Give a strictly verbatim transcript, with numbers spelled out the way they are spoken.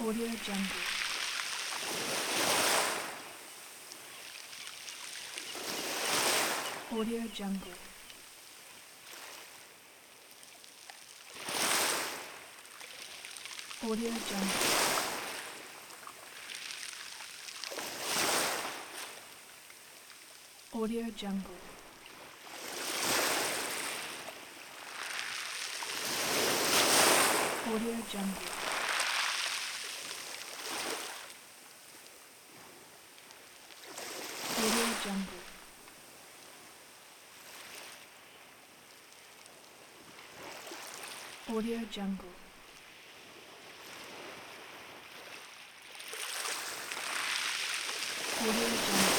Audio Jungle. Audio Jungle. Audio Jungle. Audio Jungle. Audio Jungle. Audio Jungle. Audio Jungle. Audio Jungle.